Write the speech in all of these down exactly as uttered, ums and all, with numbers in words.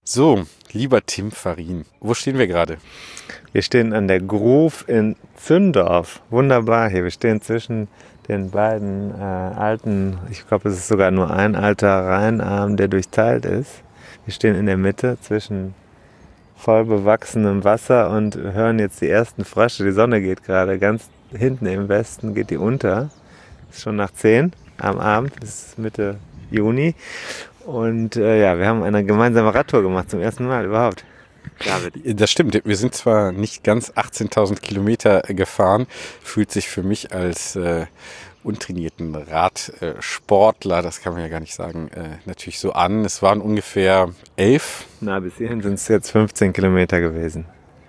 So, lieber Tim Farin, wo stehen wir gerade? Wir stehen an der Groove in Zündorf. Wunderbar hier. Wir stehen zwischen den beiden äh, alten, ich glaube, es ist sogar nur ein alter Rheinarm, der durchteilt ist. Wir stehen in der Mitte zwischen voll bewachsenem Wasser und hören jetzt die ersten Frösche. Die Sonne geht gerade ganz hinten im Westen, geht die unter. Ist schon nach zehn am Abend, bis Mitte Juni. Und äh, ja, wir haben eine gemeinsame Radtour gemacht, zum ersten Mal überhaupt. David. Das stimmt, wir sind zwar nicht ganz achtzehntausend Kilometer gefahren, fühlt sich für mich als äh, untrainierten Radsportler, das kann man ja gar nicht sagen, äh, natürlich so an. Es waren ungefähr elf. Na, bis hierhin sind es jetzt fünfzehn Kilometer gewesen.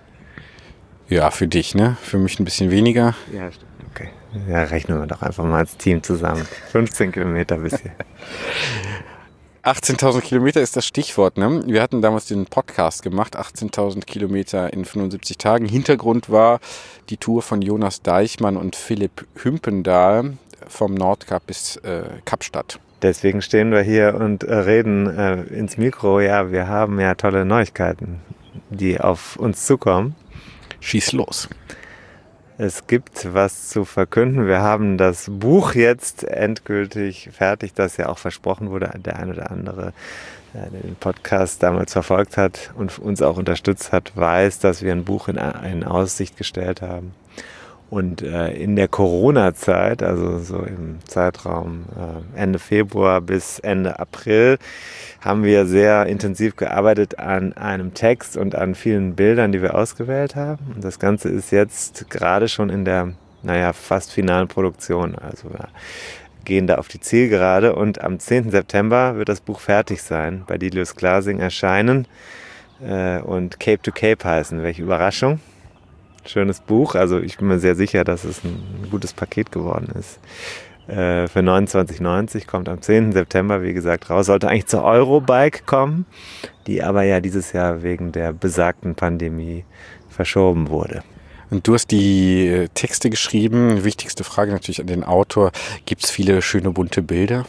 Ja, für dich, ne? Für mich ein bisschen weniger. Ja, stimmt. Okay. Ja, rechnen wir doch einfach mal als Team zusammen. fünfzehn Kilometer bis hier. achtzehntausend Kilometer ist das Stichwort, ne? Wir hatten damals den Podcast gemacht, achtzehntausend Kilometer in fünfundsiebzig Tagen. Hintergrund war die Tour von Jonas Deichmann und Philipp Hümpendahl vom Nordkap bis äh, Kapstadt. Deswegen stehen wir hier und äh, reden äh, ins Mikro. Ja, wir haben ja tolle Neuigkeiten, die auf uns zukommen. Schieß los. Es gibt was zu verkünden. Wir haben das Buch jetzt endgültig fertig, das ja auch versprochen wurde. Der ein oder andere, der den Podcast damals verfolgt hat und uns auch unterstützt hat, weiß, dass wir ein Buch in, in Aussicht gestellt haben. Und äh, in der Corona-Zeit, also so im Zeitraum äh, Ende Februar bis Ende April, haben wir sehr intensiv gearbeitet an einem Text und an vielen Bildern, die wir ausgewählt haben. Und das Ganze ist jetzt gerade schon in der, naja, fast finalen Produktion. Also wir gehen da auf die Zielgerade und am zehnten September wird das Buch fertig sein, bei Delius Glasing erscheinen äh, und Cape to Cape heißen. Welche Überraschung. Schönes Buch, also ich bin mir sehr sicher, dass es ein gutes Paket geworden ist. Äh, für neunundzwanzig neunzig kommt am zehnten September, wie gesagt, raus. Sollte eigentlich zur Eurobike kommen, die aber ja dieses Jahr wegen der besagten Pandemie verschoben wurde. Und du hast die Texte geschrieben. Wichtigste Frage natürlich an den Autor. Gibt es viele schöne bunte Bilder?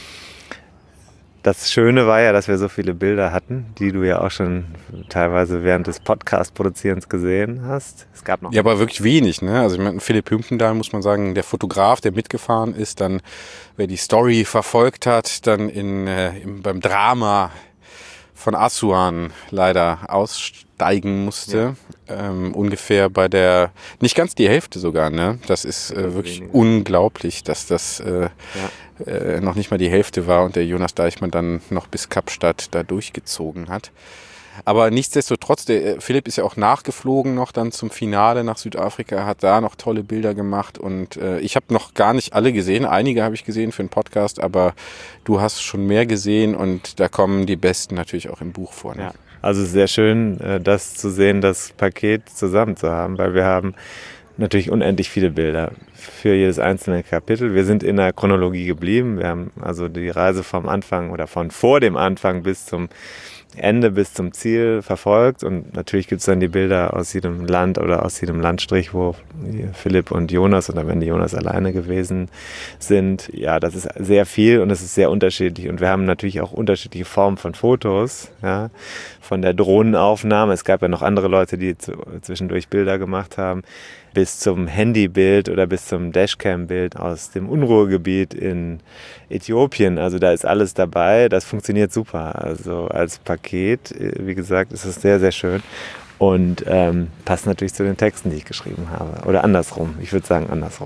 Das Schöne war ja, dass wir so viele Bilder hatten, die du ja auch schon teilweise während des Podcast-Produzierens gesehen hast. Es gab noch ja, aber wirklich wenig, ne? Also ich meine, Philipp Hümpendahl, muss man sagen, der Fotograf, der mitgefahren ist, dann, wer die Story verfolgt hat, dann in, äh, im, beim Drama von Asuan leider aussteigen musste. Ja. Ähm, ungefähr bei der, nicht ganz die Hälfte sogar, ne? Das ist äh, wirklich weniger. Unglaublich, dass das äh, ja. äh, noch nicht mal die Hälfte war und der Jonas Deichmann dann noch bis Kapstadt da durchgezogen hat. Aber nichtsdestotrotz, der Philipp ist ja auch nachgeflogen noch dann zum Finale nach Südafrika, hat da noch tolle Bilder gemacht und äh, ich habe noch gar nicht alle gesehen, einige habe ich gesehen für den Podcast, aber du hast schon mehr gesehen und da kommen die besten natürlich auch im Buch vor. Ne? Ja. Also sehr schön, das zu sehen, das Paket zusammen zu haben, weil wir haben natürlich unendlich viele Bilder für jedes einzelne Kapitel. Wir sind in der Chronologie geblieben, wir haben also die Reise vom Anfang oder von vor dem Anfang bis zum Ende bis zum Ziel verfolgt und natürlich gibt es dann die Bilder aus jedem Land oder aus jedem Landstrich, wo Philipp und Jonas und am Ende Jonas alleine gewesen sind. Ja, das ist sehr viel und es ist sehr unterschiedlich und wir haben natürlich auch unterschiedliche Formen von Fotos, ja, von der Drohnenaufnahme. Es gab ja noch andere Leute, die zwischendurch Bilder gemacht haben, bis zum Handybild oder bis zum Dashcam-Bild aus dem Unruhegebiet in Äthiopien. Also da ist alles dabei, das funktioniert super. Also als Paket, wie gesagt, ist es sehr, sehr schön und ähm, passt natürlich zu den Texten, die ich geschrieben habe. Oder andersrum, ich würde sagen andersrum.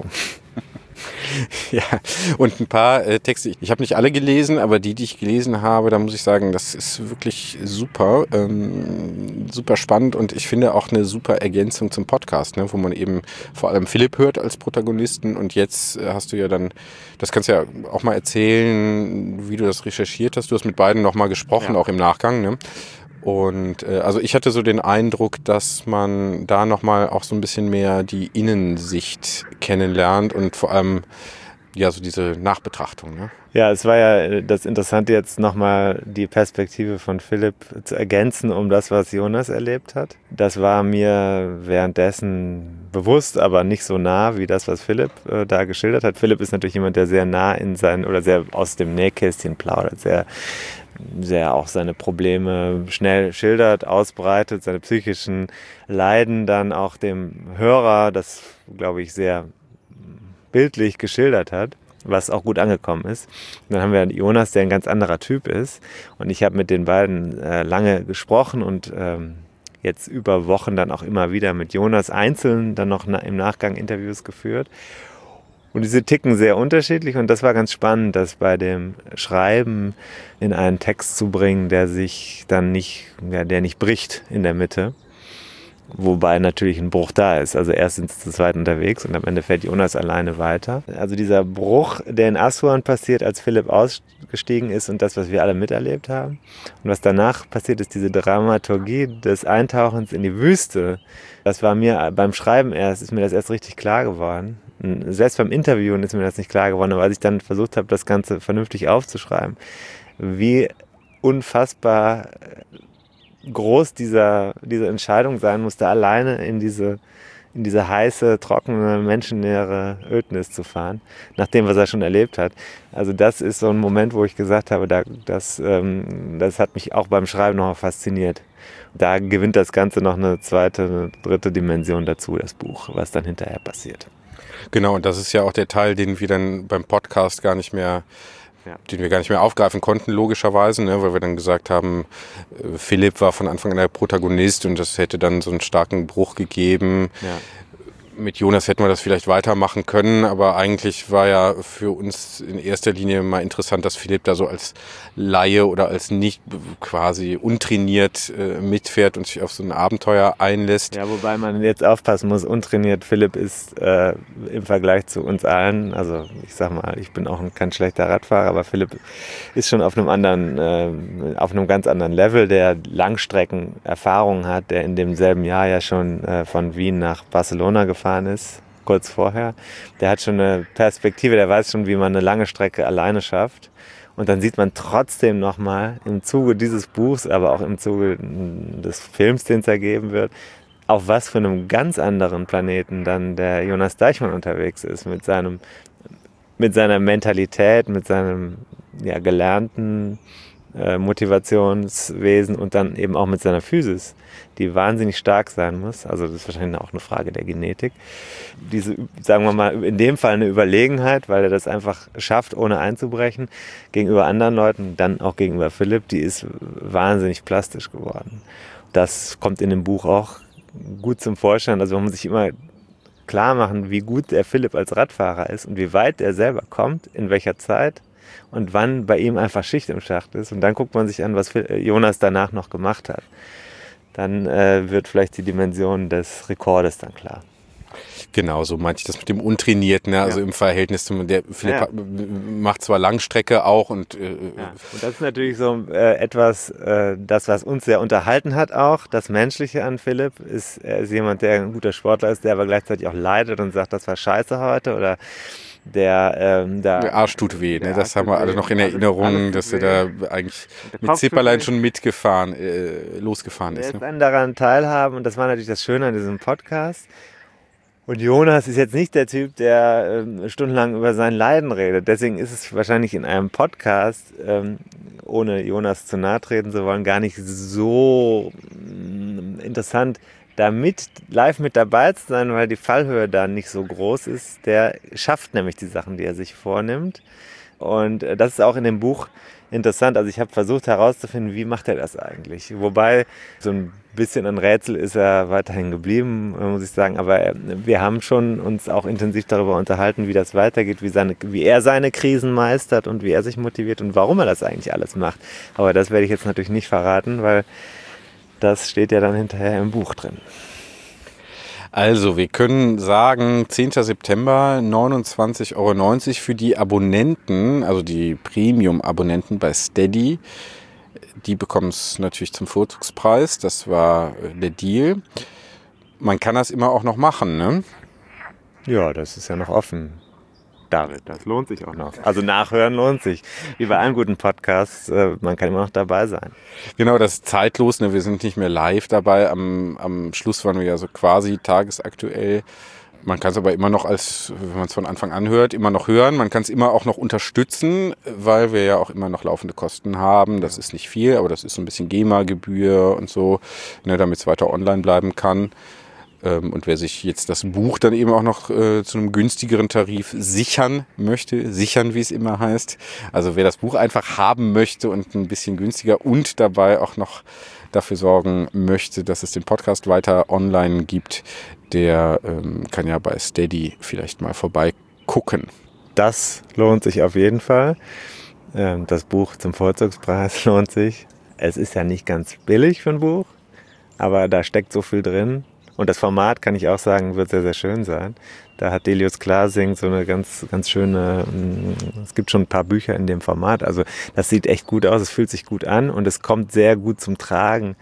Ja, und ein paar äh, Texte, ich habe nicht alle gelesen, aber die, die ich gelesen habe, da muss ich sagen, das ist wirklich super, ähm, super spannend und ich finde auch eine super Ergänzung zum Podcast, ne, wo man eben vor allem Philipp hört als Protagonisten und jetzt äh, hast du ja dann, das kannst du ja auch mal erzählen, wie du das recherchiert hast, du hast mit beiden nochmal gesprochen, ja. Auch im Nachgang, ne? Und äh, also ich hatte so den Eindruck, dass man da nochmal auch so ein bisschen mehr die Innensicht kennenlernt und vor allem ja so diese Nachbetrachtung. Ne? Ja, es war ja das Interessante jetzt nochmal die Perspektive von Philipp zu ergänzen um das, was Jonas erlebt hat. Das war mir währenddessen bewusst, aber nicht so nah wie das, was Philipp äh, da geschildert hat. Philipp ist natürlich jemand, der sehr nah in sein oder sehr aus dem Nähkästchen plaudert, sehr sehr auch seine Probleme schnell schildert, ausbreitet, seine psychischen Leiden dann auch dem Hörer, das glaube ich sehr bildlich geschildert hat, was auch gut angekommen ist. Und dann haben wir Jonas, der ein ganz anderer Typ ist, und ich habe mit den beiden äh, lange gesprochen und ähm, jetzt über Wochen dann auch immer wieder mit Jonas einzeln dann noch na- im Nachgang Interviews geführt. Und diese ticken sehr unterschiedlich, und das war ganz spannend, das bei dem Schreiben in einen Text zu bringen, der sich dann nicht, ja, der nicht bricht in der Mitte. Wobei natürlich ein Bruch da ist. Also erst sind sie zu zweit unterwegs und am Ende fährt Jonas alleine weiter. Also dieser Bruch, der in Asuan passiert, als Philipp ausgestiegen ist, und das, was wir alle miterlebt haben. Und was danach passiert ist, diese Dramaturgie des Eintauchens in die Wüste. Das war mir beim Schreiben erst, ist mir das erst richtig klar geworden. Selbst beim Interviewen ist mir das nicht klar geworden, aber als ich dann versucht habe, das Ganze vernünftig aufzuschreiben, wie unfassbar groß dieser, diese Entscheidung sein musste, alleine in diese, in diese heiße, trockene, menschenleere Ödnis zu fahren, nach dem, was er schon erlebt hat. Also das ist so ein Moment, wo ich gesagt habe, da, das, ähm, das hat mich auch beim Schreiben noch fasziniert. Da gewinnt das Ganze noch eine zweite, eine dritte Dimension dazu, das Buch, was dann hinterher passiert. Genau, und das ist ja auch der Teil, den wir dann beim Podcast gar nicht mehr, ja. den wir gar nicht mehr aufgreifen konnten, logischerweise, ne, weil wir dann gesagt haben, Philipp war von Anfang an der Protagonist und das hätte dann so einen starken Bruch gegeben. Ja. Mit Jonas hätten wir das vielleicht weitermachen können, aber eigentlich war ja für uns in erster Linie mal interessant, dass Philipp da so als Laie oder als nicht quasi untrainiert äh, mitfährt und sich auf so ein Abenteuer einlässt. Ja, wobei man jetzt aufpassen muss, untrainiert. Philipp ist äh, im Vergleich zu uns allen, also ich sag mal, ich bin auch kein schlechter Radfahrer, aber Philipp ist schon auf einem anderen, äh, auf einem ganz anderen Level, der Langstreckenerfahrung hat, der in demselben Jahr ja schon äh, von Wien nach Barcelona gefahren ist, kurz vorher. Der hat schon eine Perspektive, der weiß schon, wie man eine lange Strecke alleine schafft. Und dann sieht man trotzdem nochmal im Zuge dieses Buchs, aber auch im Zuge des Films, den es ergeben wird, auf was für einem ganz anderen Planeten dann der Jonas Deichmann unterwegs ist, mit seinem, mit seiner Mentalität, mit seinem ja, gelernten äh, Motivationswesen und dann eben auch mit seiner Physis, die wahnsinnig stark sein muss. Also das ist wahrscheinlich auch eine Frage der Genetik. Diese, sagen wir mal, in dem Fall eine Überlegenheit, weil er das einfach schafft, ohne einzubrechen, gegenüber anderen Leuten, dann auch gegenüber Philipp, die ist wahnsinnig plastisch geworden. Das kommt in dem Buch auch gut zum Vorschein. Also man muss sich immer klar machen, wie gut der Philipp als Radfahrer ist und wie weit er selber kommt, in welcher Zeit und wann bei ihm einfach Schicht im Schacht ist. Und dann guckt man sich an, was Jonas danach noch gemacht hat. Dann äh, wird vielleicht die Dimension des Rekordes dann klar. Genau, so meinte ich das mit dem Untrainierten, ne? Also ja. Im Verhältnis zum, der Philipp ja. macht zwar Langstrecke auch und, äh, ja. und das ist natürlich so äh, etwas, äh, das, was uns sehr unterhalten hat auch, das Menschliche an Philipp, ist, er ist jemand, der ein guter Sportler ist, der aber gleichzeitig auch leidet und sagt, das war scheiße heute oder der, ähm, da, der Arsch tut weh, ne? Das haben wir alle noch in Erinnerung, dass er da eigentlich mit Zipperlein schon mitgefahren, äh, losgefahren ist. Er ist dann daran teilhaben und das war natürlich das Schöne an diesem Podcast. Und Jonas ist jetzt nicht der Typ, der ähm, stundenlang über sein Leiden redet. Deswegen ist es wahrscheinlich in einem Podcast, ähm, ohne Jonas zu nahe treten zu wollen, gar nicht so ähm, interessant, da mit, live mit dabei zu sein, weil die Fallhöhe da nicht so groß ist. Der schafft nämlich die Sachen, die er sich vornimmt. Und äh, das ist auch in dem Buch interessant. Also ich habe versucht herauszufinden, wie macht er das eigentlich? Wobei so ein bisschen ein Rätsel ist er weiterhin geblieben, muss ich sagen. Aber wir haben schon uns auch intensiv darüber unterhalten, wie das weitergeht, wie, seine, wie er seine Krisen meistert und wie er sich motiviert und warum er das eigentlich alles macht. Aber das werde ich jetzt natürlich nicht verraten, weil das steht ja dann hinterher im Buch drin. Also, wir können sagen, zehnter September, neunundzwanzig Euro neunzig für die Abonnenten, also die Premium-Abonnenten bei Steady. Die bekommen es natürlich zum Vorzugspreis. Das war der Deal. Man kann das immer auch noch machen, ne? Ja, das ist ja noch offen. David, das lohnt sich auch noch. Also nachhören lohnt sich. Wie bei allen guten Podcasts, äh, man kann immer noch dabei sein. Genau, das ist zeitlos, ne? Wir sind nicht mehr live dabei. Am, am Schluss waren wir ja so quasi tagesaktuell. Man kann es aber immer noch als, wenn man es von Anfang an hört, immer noch hören. Man kann es immer auch noch unterstützen, weil wir ja auch immer noch laufende Kosten haben. Das ist nicht viel, aber das ist so ein bisschen GEMA-Gebühr und so, ne, damit es weiter online bleiben kann. Ähm, und wer sich jetzt das Buch dann eben auch noch äh, zu einem günstigeren Tarif sichern möchte, sichern, wie es immer heißt. Also wer das Buch einfach haben möchte und ein bisschen günstiger und dabei auch noch dafür sorgen möchte, dass es den Podcast weiter online gibt, der ähm, kann ja bei Steady vielleicht mal vorbeigucken. Das lohnt sich auf jeden Fall. Ähm, das Buch zum Vorzugspreis lohnt sich. Es ist ja nicht ganz billig für ein Buch, aber da steckt so viel drin. Und das Format, kann ich auch sagen, wird sehr, sehr schön sein. Da hat Delius Klasing so eine ganz, ganz schöne, es gibt schon ein paar Bücher in dem Format. Also das sieht echt gut aus, es fühlt sich gut an und es kommt sehr gut zum Tragen.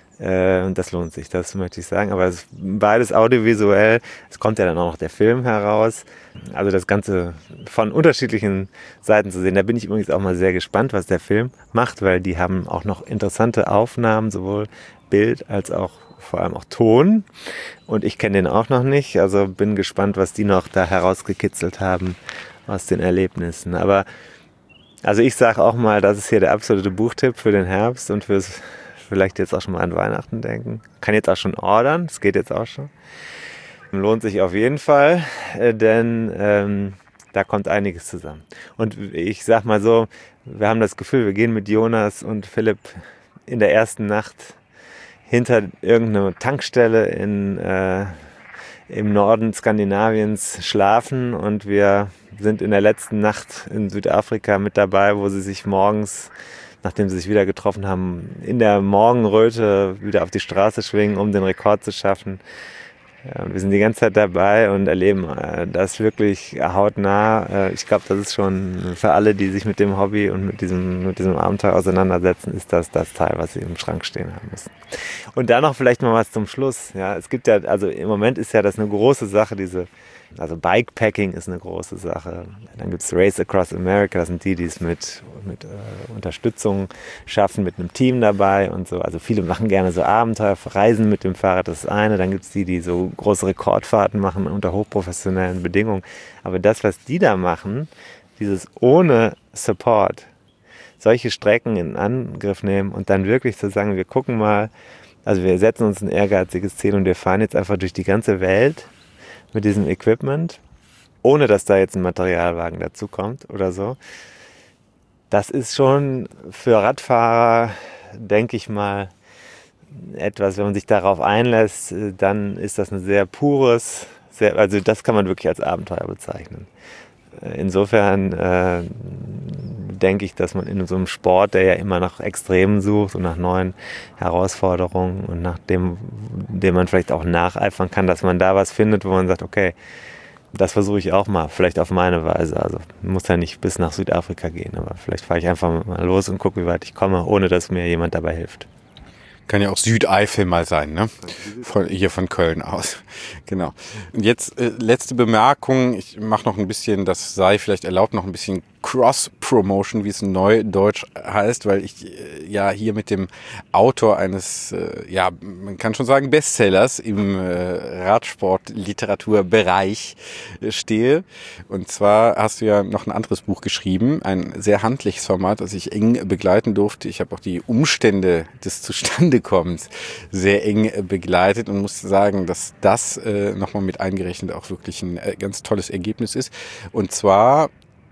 Und das lohnt sich, das möchte ich sagen. Aber es ist beides audiovisuell. Es kommt ja dann auch noch der Film heraus. Also das Ganze von unterschiedlichen Seiten zu sehen. Da bin ich übrigens auch mal sehr gespannt, was der Film macht, weil die haben auch noch interessante Aufnahmen, sowohl Bild als auch vor allem auch Ton. Und ich kenne den auch noch nicht. Also bin gespannt, was die noch da herausgekitzelt haben aus den Erlebnissen. Aber also ich sage auch mal, das ist hier der absolute Buchtipp für den Herbst und fürs vielleicht jetzt auch schon mal an Weihnachten denken. Kann jetzt auch schon ordern, das geht jetzt auch schon. Lohnt sich auf jeden Fall, denn ähm, da kommt einiges zusammen. Und ich sag mal so, wir haben das Gefühl, wir gehen mit Jonas und Philipp in der ersten Nacht hinter irgendeine Tankstelle in, äh, im Norden Skandinaviens schlafen und wir sind in der letzten Nacht in Südafrika mit dabei, wo sie sich morgens, nachdem sie sich wieder getroffen haben, in der Morgenröte wieder auf die Straße schwingen, um den Rekord zu schaffen. Ja, wir sind die ganze Zeit dabei und erleben äh, das wirklich hautnah. Äh, ich glaube, das ist schon für alle, die sich mit dem Hobby und mit diesem, mit diesem Abenteuer auseinandersetzen, ist das das Teil, was sie im Schrank stehen haben müssen. Und dann noch vielleicht mal was zum Schluss. Ja, es gibt ja, also im Moment ist ja das eine große Sache, diese, also Bikepacking ist eine große Sache. Dann gibt es Race Across America, das sind die, die es mit, mit äh, Unterstützung schaffen, mit einem Team dabei und so. Also viele machen gerne so Abenteuer, reisen mit dem Fahrrad, das ist eine. Dann gibt es die, die so große Rekordfahrten machen unter hochprofessionellen Bedingungen. Aber das, was die da machen, dieses ohne Support, solche Strecken in Angriff nehmen und dann wirklich zu sagen, wir gucken mal, also wir setzen uns ein ehrgeiziges Ziel und wir fahren jetzt einfach durch die ganze Welt mit diesem Equipment, ohne dass da jetzt ein Materialwagen dazukommt oder so. Das ist schon für Radfahrer, denke ich mal, etwas, wenn man sich darauf einlässt, dann ist das ein sehr pures, sehr, also das kann man wirklich als Abenteuer bezeichnen. Insofern äh, denke ich, dass man in so einem Sport, der ja immer nach Extremen sucht und nach neuen Herausforderungen und nach dem, dem man vielleicht auch nacheifern kann, dass man da was findet, wo man sagt, okay, das versuche ich auch mal, vielleicht auf meine Weise. Also muss ja nicht bis nach Südafrika gehen, aber vielleicht fahre ich einfach mal los und gucke, wie weit ich komme, ohne dass mir jemand dabei hilft. Kann ja auch Südeifel mal sein, ne? Von, hier von Köln aus. Genau. Und jetzt äh, letzte Bemerkung. Ich mache noch ein bisschen, das sei vielleicht erlaubt, noch ein bisschen Cross-Promotion, wie es neudeutsch heißt, weil ich äh, ja hier mit dem Autor eines, äh, ja, man kann schon sagen, Bestsellers im äh, Radsport-Literaturbereich äh, stehe. Und zwar hast du ja noch ein anderes Buch geschrieben, ein sehr handliches Format, das ich eng begleiten durfte. Ich habe auch die Umstände des Zustandekommens sehr eng äh, begleitet und muss sagen, dass das äh, nochmal mit eingerechnet auch wirklich ein äh, ganz tolles Ergebnis ist. Und zwar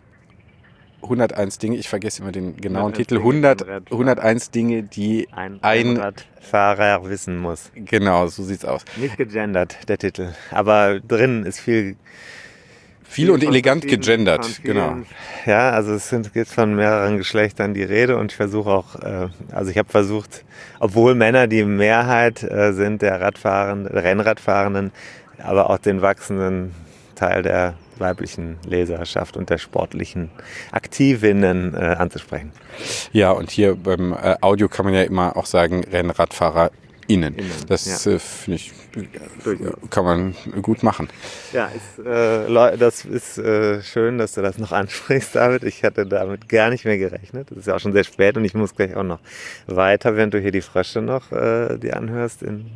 hunderteins Dinge, ich vergesse immer den genauen Titel, hundert, hunderteins Dinge, die ein, ein Radfahrer wissen muss. Genau, so sieht's aus. Nicht gegendert, der Titel, aber drin ist viel... Viel, viel und elegant gegendert, vielen, genau. Ja, also es sind jetzt von mehreren Geschlechtern die Rede und ich versuche auch, äh, also ich habe versucht, obwohl Männer die Mehrheit äh, sind der Radfahrenden, Rennradfahrenden, aber auch den wachsenden Teil der weiblichen Leserschaft und der sportlichen Aktivinnen äh, anzusprechen. Ja, und hier beim äh, Audio kann man ja immer auch sagen RennradfahrerInnen. Innen. Das ja. äh, finde ich, Durchaus. Kann man gut machen. Ja, ist, äh, das ist äh, schön, dass du das noch ansprichst, David. Ich hatte damit gar nicht mehr gerechnet. Es ist ja auch schon sehr spät und ich muss gleich auch noch weiter, während du hier die Frösche noch äh, dir anhörst in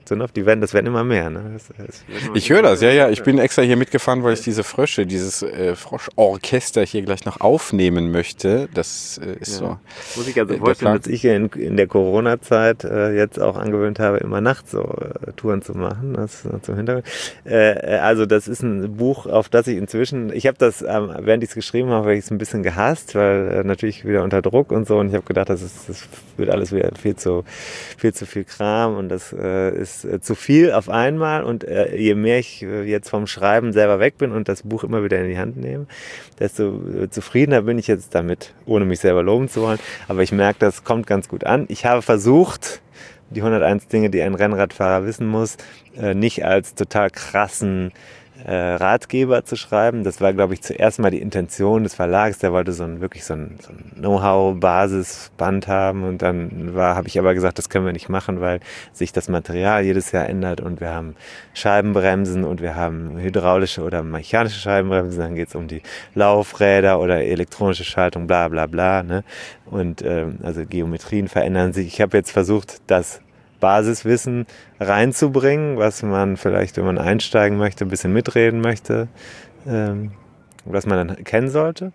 Zunov, die werden, das werden immer mehr. Ne? Das, das ich höre das, ja, ja. Ich bin extra hier mitgefahren, weil ich diese Frösche, dieses äh, Froschorchester hier gleich noch aufnehmen möchte. Das äh, ist ja. so. Muss ich also vorstellen, dass ich in, in der Corona-Zeit äh, jetzt auch angewöhnt habe, immer nachts so äh, Touren zu machen. Das ist zum Hintergrund. Äh, also das ist ein Buch, auf das ich inzwischen, ich habe das, ähm, während ich es geschrieben habe, habe ich es ein bisschen gehasst, weil äh, natürlich wieder unter Druck und so. Und ich habe gedacht, das, ist, das wird alles wieder viel zu, viel zu viel Kram und das äh, ist äh, zu viel auf einmal. Und äh, je mehr ich äh, jetzt vom Schreiben selber weg bin und das Buch immer wieder in die Hand nehme, desto äh, zufriedener bin ich jetzt damit, ohne mich selber loben zu wollen. Aber ich merke, das kommt ganz gut an. Ich habe versucht, die hunderteins Dinge, die ein Rennradfahrer wissen muss, äh, nicht als total krassen äh, Ratgeber zu schreiben. Das war, glaube ich, zuerst mal die Intention des Verlags. Der wollte so ein, wirklich so ein, so ein Know-how-Basisband haben. Und dann war, habe ich aber gesagt, das können wir nicht machen, weil sich das Material jedes Jahr ändert und wir haben Scheibenbremsen und wir haben hydraulische oder mechanische Scheibenbremsen. Dann geht es um die Laufräder oder elektronische Schaltung, bla bla bla. Ne? Und ähm, also Geometrien verändern sich. Ich habe jetzt versucht, das Basiswissen reinzubringen, was man vielleicht, wenn man einsteigen möchte, ein bisschen mitreden möchte, ähm, was man dann kennen sollte.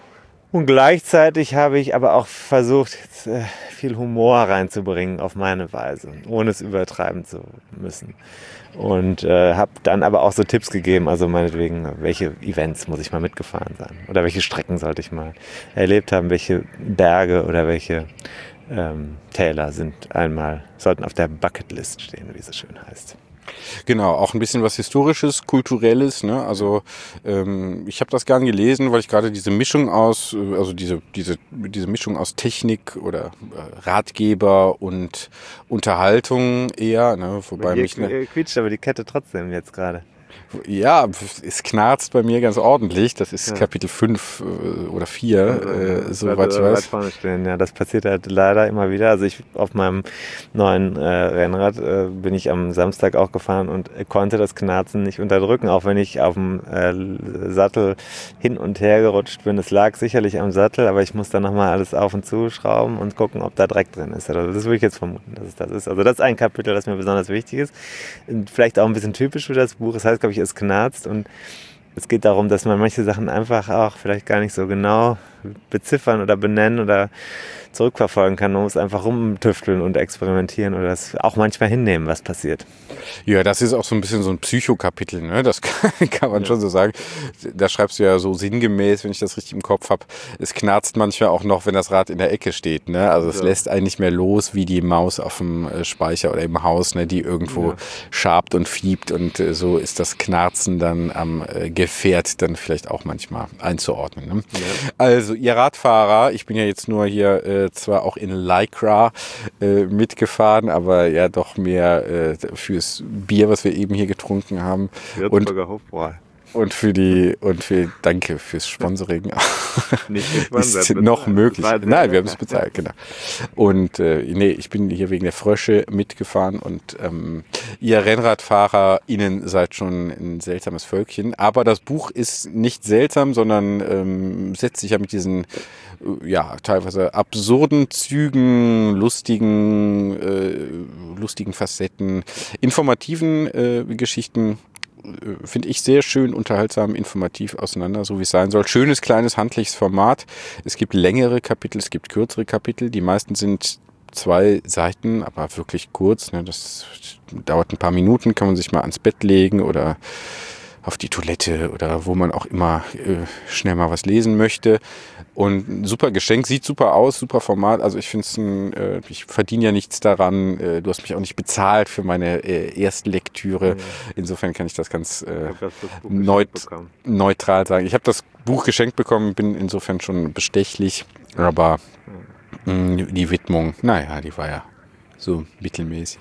Und gleichzeitig habe ich aber auch versucht, jetzt, äh, viel Humor reinzubringen auf meine Weise, ohne es übertreiben zu müssen. Und äh, habe dann aber auch so Tipps gegeben, also meinetwegen, welche Events muss ich mal mitgefahren sein oder welche Strecken sollte ich mal erlebt haben, welche Berge oder welche Ähm, Täler sind einmal, sollten auf der Bucketlist stehen, wie es so schön heißt. Genau, auch ein bisschen was Historisches, Kulturelles. Ne? Also ähm, ich habe das gern gelesen, weil ich gerade diese Mischung aus, also diese diese diese Mischung aus Technik oder äh, Ratgeber und Unterhaltung eher. Ne? Wobei Hier mich ne, quietscht aber die Kette trotzdem jetzt gerade. Ja, es knarzt bei mir ganz ordentlich. Das ist ja. Kapitel fünf äh, oder vier, also, äh, soweit ich weiß. Vorne stehen. Ja, das passiert halt leider immer wieder. Also ich auf meinem neuen äh, Rennrad äh, bin ich am Samstag auch gefahren und konnte das Knarzen nicht unterdrücken, auch wenn ich auf dem äh, Sattel hin und her gerutscht bin. Es lag sicherlich am Sattel, aber ich muss dann nochmal alles auf und zu schrauben und gucken, ob da Dreck drin ist. Also das würde ich jetzt vermuten, dass es das ist. Also das ist ein Kapitel, das mir besonders wichtig ist. Vielleicht auch ein bisschen typisch für das Buch. Das heißt, glaube ich, es knarzt und es geht darum, dass man manche Sachen einfach auch vielleicht gar nicht so genau beziffern oder benennen oder zurückverfolgen kann. Man muss einfach rumtüfteln und experimentieren oder das auch manchmal hinnehmen, was passiert. Ja, das ist auch so ein bisschen so ein Psychokapitel, ne? Das kann, kann man ja. schon so sagen. Da schreibst du ja so sinngemäß, wenn ich das richtig im Kopf habe, es knarzt manchmal auch noch, wenn das Rad in der Ecke steht, ne? Also es ja. lässt einen nicht mehr los wie die Maus auf dem Speicher oder im Haus, ne? Die irgendwo ja. schabt und fiebt und äh, so ist das Knarzen dann am äh, Gefährt dann vielleicht auch manchmal einzuordnen, ne? Ja. Also ihr Radfahrer, ich bin ja jetzt nur hier äh, zwar auch in Lycra äh, mitgefahren, aber ja doch mehr äh, fürs Bier, was wir eben hier getrunken haben. Und, und für die und für danke fürs Sponsoring. Nicht gesponsert. Ist noch möglich. Nein, wir haben es bezahlt, genau. Und äh, nee, ich bin hier wegen der Frösche mitgefahren und ähm, ihr RennradfahrerInnen seid schon ein seltsames Völkchen. Aber das Buch ist nicht seltsam, sondern ähm, setzt sich ja mit diesen ja, teilweise absurden Zügen, lustigen, äh, lustigen Facetten, informativen äh, Geschichten, äh, finde ich sehr schön, unterhaltsam, informativ auseinander, so wie es sein soll. Schönes, kleines, handliches Format. Es gibt längere Kapitel, es gibt kürzere Kapitel. Die meisten sind zwei Seiten, aber wirklich kurz. Ne? Das dauert ein paar Minuten, kann man sich mal ans Bett legen oder auf die Toilette oder wo man auch immer äh, schnell mal was lesen möchte. Und ein super Geschenk, sieht super aus, super Format. Also ich finde es ein, äh, ich verdiene ja nichts daran. Äh, du hast mich auch nicht bezahlt für meine äh, Erstlektüre. Ja. Insofern kann ich das ganz äh, ich das neut neutral sagen. Ich habe das Buch geschenkt bekommen, bin insofern schon bestechlich. Aber ja. mh, die Widmung, naja, die war ja so mittelmäßig.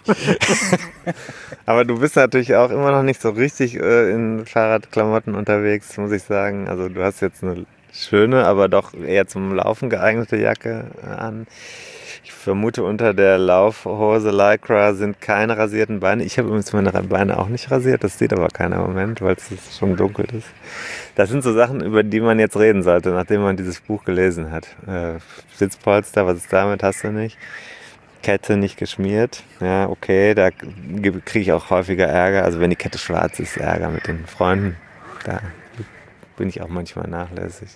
Aber du bist natürlich auch immer noch nicht so richtig äh, in Fahrradklamotten unterwegs, muss ich sagen. Also du hast jetzt eine schöne, aber doch eher zum Laufen geeignete Jacke an. Ich vermute, unter der Laufhose Lycra sind keine rasierten Beine. Ich habe übrigens meine Beine auch nicht rasiert, das sieht aber keiner im Moment, weil es schon dunkel ist. Das sind so Sachen, über die man jetzt reden sollte, nachdem man dieses Buch gelesen hat. Äh, Sitzpolster, was ist damit, hast du nicht. Kette nicht geschmiert. Ja, okay, da kriege ich auch häufiger Ärger. Also wenn die Kette schwarz ist, Ärger mit den Freunden. Da bin ich auch manchmal nachlässig.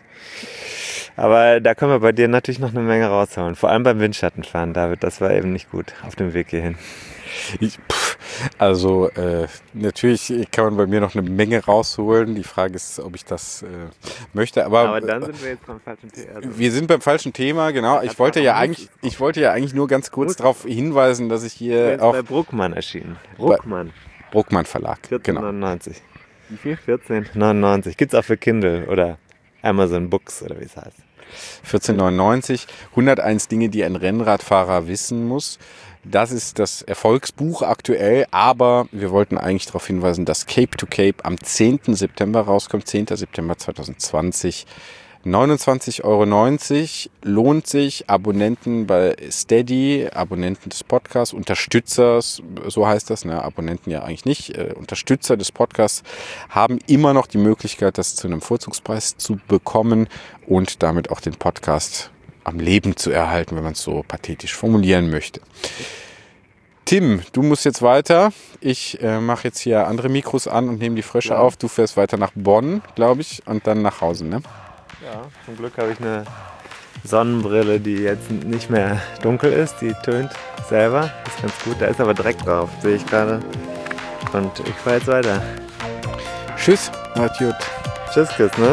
Aber da können wir bei dir natürlich noch eine Menge rausholen. Vor allem beim Windschattenfahren, David. Das war eben nicht gut auf dem Weg hierhin. Ich, pff, also äh, natürlich kann man bei mir noch eine Menge rausholen. Die Frage ist, ob ich das äh, möchte. Aber, Aber dann sind wir jetzt beim falschen Thema. Also wir sind beim falschen Thema, genau. Ich wollte ja eigentlich, ich wollte ja eigentlich nur ganz kurz darauf hinweisen, dass ich hier jetzt auch bei Bruckmann erschienen. Bruckmann. Bruckmann Verlag. vierzehn Genau. neunundneunzig. Wie viel? vierzehn neunundneunzig. Gibt's auch für Kindle oder Amazon Books oder wie es heißt. vierzehn neunundneunzig. hunderteins Dinge, die ein Rennradfahrer wissen muss. Das ist das Erfolgsbuch aktuell, aber wir wollten eigentlich darauf hinweisen, dass Cape to Cape am zehnten September rauskommt, zehnten September zweitausendzwanzig. neunundzwanzig Euro neunzig, lohnt sich. Abonnenten bei Steady, Abonnenten des Podcasts, Unterstützer, so heißt das, ne? Abonnenten ja eigentlich nicht, äh, Unterstützer des Podcasts haben immer noch die Möglichkeit, das zu einem Vorzugspreis zu bekommen und damit auch den Podcast am Leben zu erhalten, wenn man es so pathetisch formulieren möchte. Tim, du musst jetzt weiter. Ich äh, mache jetzt hier andere Mikros an und nehme die Frösche Ja. auf. Du fährst weiter nach Bonn, glaube ich, und dann nach Hause, ne? Ja, zum Glück habe ich eine Sonnenbrille, die jetzt nicht mehr dunkel ist. Die tönt selber. Ist ganz gut. Da ist aber Dreck drauf, sehe ich gerade. Und ich fahre jetzt weiter. Tschüss, macht gut. Tschüss, Chris, ne?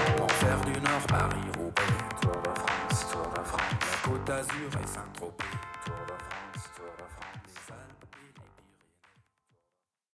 Paris-Roubaix, Tour de France, Tour de France, Côte d'Azur et Saint-Tropez.